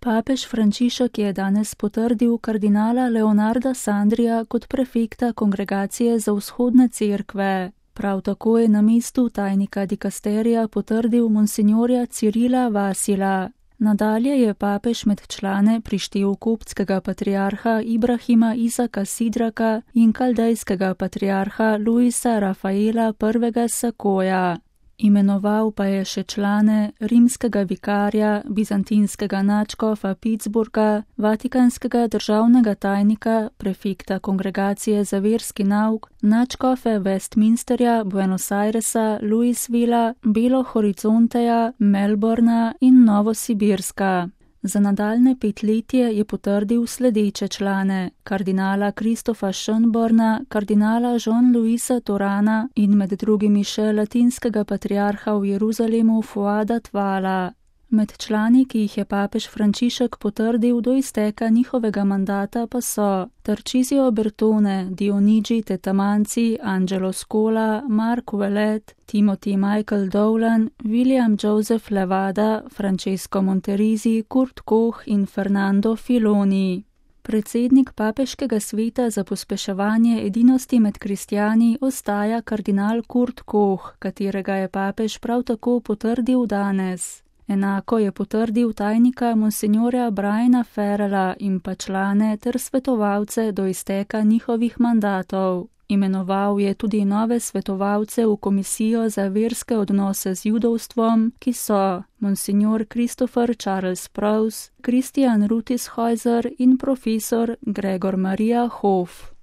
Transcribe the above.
Papež Frančišek je danes potrdil kardinala Leonarda Sandrija kot prefekta Kongregacije za vzhodne cerkve. Prav tako je na mestu tajnika dikasterija potrdil monsinjorja Cirila Vasila. Nadalje je papež med člane prištel koptskega patriarha Ibrahima Izaka Sidraka in kaldejskega patriarha Luisa Rafaela I. Sakoja. Imenoval pa je še člane rimskega vikarja, bizantinskega nadškofa Pittsburgha, vatikanskega državnega tajnika, prefekta Kongregacije za verski nauk, nadškofe Westminsterja, Buenos Airesa, Louisvilla, Belo Horizonteja, Melbourna in Novosibirska. Za nadaljne 5 letje je potrdil sledeče člane: kardinala Kristofa Schönborna, kardinala Jean-Louisa Torana in med drugimi še latinskega patriarha v Jeruzalemu Fuada Tvala. Med člani, ki jih je papež Frančišek potrdil do izteka njihovega mandata, pa so Tarcisio Bertone, Dionigi Tetamanci, Angelo Scola, Mark Ouellet, Timothy Michael Dowland, William Joseph Levada, Francesco Monterisi, Kurt Koch in Fernando Filoni. Predsednik papeškega sveta za pospeševanje edinosti med kristjani ostaja kardinal Kurt Koch, katerega je papež prav tako potrdil danes. Enako je potrdil tajnika monsinjorja Briana Farrella in pa člane ter svetovalce do izteka njihovih mandatov. Imenoval je tudi nove svetovalce v komisijo za verske odnose z judovstvom, ki so monsinjor Christopher Charles Preuss, Christian Rutishäuser in profesor Gregor Maria Hof.